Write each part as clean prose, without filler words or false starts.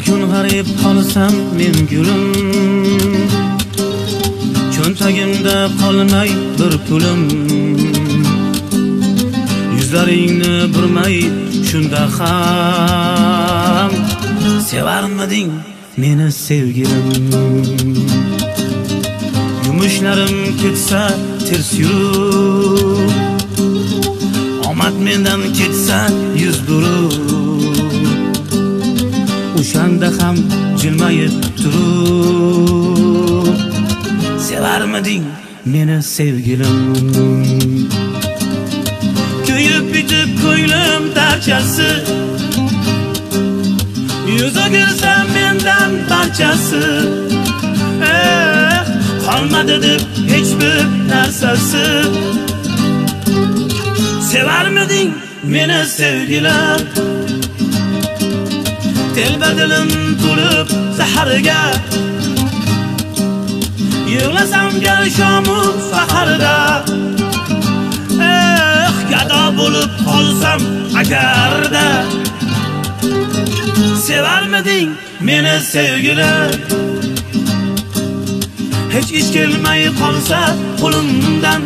kun g'arib qolsam men gulim, cho'ntagimda qolmay bir pulim, yuzlaringni burmay shunda ham sevarmiding meni sevgilim. Yumushlarim ketsa ters yurib, omad mendan ketsa yuz burib, o'shanda ham jilmayib turib, sevarmiding meni sevgilim. Kuyib bitib ko'nglim darchasi, yuz o'girsa mendan barchasi, qolmadi deb hech bir narsasi. Sevarmiding meni sevgilim. Telbadilim to'lib saharga, yig'lasam shomu saharda, gado bo'lib qolsam agarda. Sevarmiding meni sevgilim. Hech ish kelmay qolsa qo'limdan,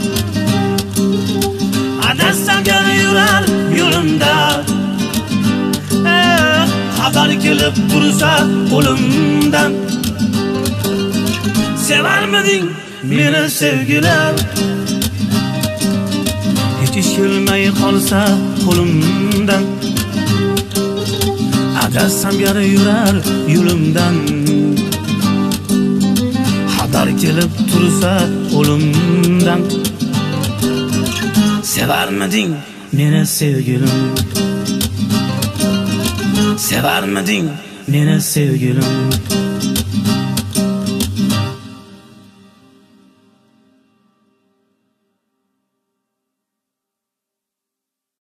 adashsam yana yurar yo'limda, xabar kelib tursa qo'limdan. Sevarmiding meni sevgilim. Hech ish kelmay qolsa qo'limdan, adashsam yana yurar yo'limdan, xabar kelib tursa qo'limdan. Sevarmiding meni sevgilim. Sevarmiding meni sevgilim.